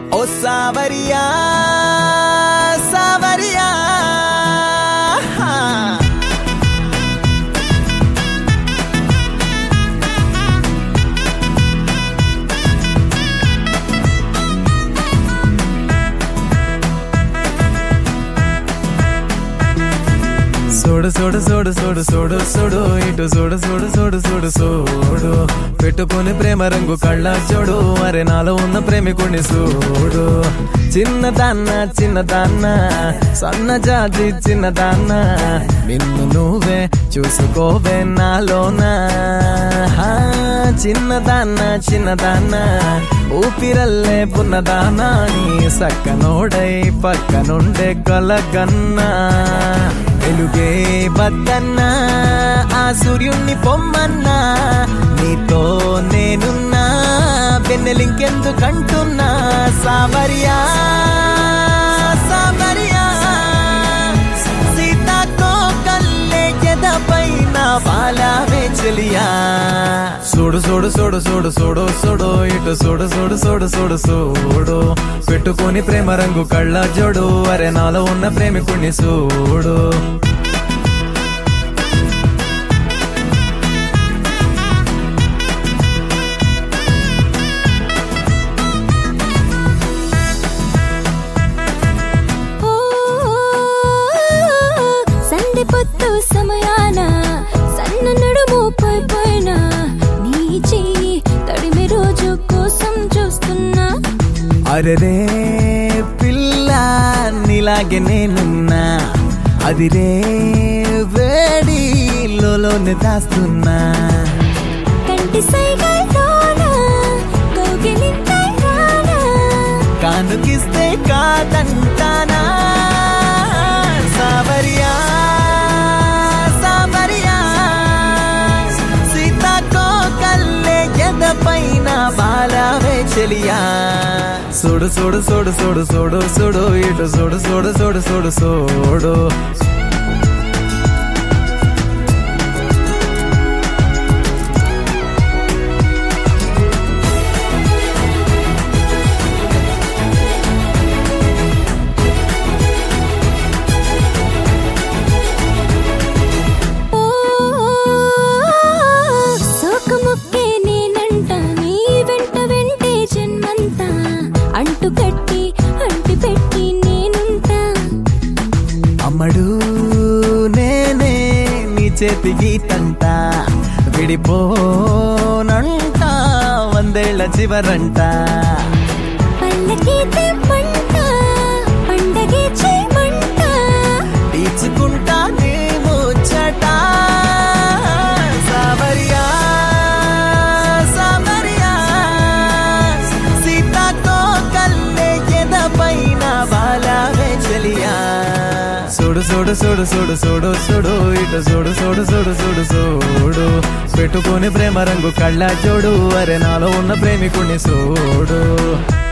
ఓ సావరియా సావరియా సోడు సోడు సోడు సోడు సోడు సోడు ఇటు సోడు సోడు సోడు సోడు సోడు పెట్టుకుని ప్రేమ రంగు కళ్ళ చూడు అరే నాలో ఉన్న ప్రేమికుని చూడు చిన్నదాన్న చిన్నదాన్న సన్న జాతి చిన్నదాన్న నిన్ను నువ్వే చూసుకోవే నాలోనా చిన్నదాన్న చిన్నదాన్న ఊపిరల్లే పున్నదానా నీ సక్కనోడై పక్కనుండే కలగన్నా వెలుగే బద్దన్నా ఆ సూర్యుణ్ణి పొమ్మన్నా నీతో నేనున్నా వెన్నెలింకెందుకంటున్నా సావరియా సావరియా సీతాకో కల్లే ఎదపైన బాలావే చెలియా సోడు సోడు సోడు సోడు సోడు సోడు ఇటు సోడు సోడు సోడు సోడు సోడు పెట్టుకుని ప్రేమ రంగు కళ్ళ జోడు అరే నాలో ఉన్న ప్రేమికుణ్ణి చూడు సమయాన సన్న నడుము పోయిపోయినా నీ చెయ్యి తడిమి రోజు కోసం చూస్తున్నా అరే పిల్ల నీలాగే నేనున్నా అది రే వేడి లోనే దాస్తున్నా కంటి సైగల్లోనా కౌగిలింతైనా కానుకిస్తే కాదంటానా సావరియా పైన బాలావే చెలియా సోడు సోడు సోడు సోడు సోడు సోడు ఇటు సోడు సోడు సోడు సోడు సోడు అమ్మడు నేనే నీ చేతి గీతంట విడిపోనంట వందేళ్ల చివరంట తీర్చుకుంటా నీ ముచ్చట సావరియా సావరియా సీతాకో కల్లే ఎదపైన బాలావే చెలియా సోడు సోడు సోడు సోడు సోడు సోడు ఇటు సోడు సోడు సోడు సోడు సోడు పెట్టుకుని ప్రేమ రంగు కళ్ళ చూడు అరే నాలో ఉన్న ప్రేమికుని చూడు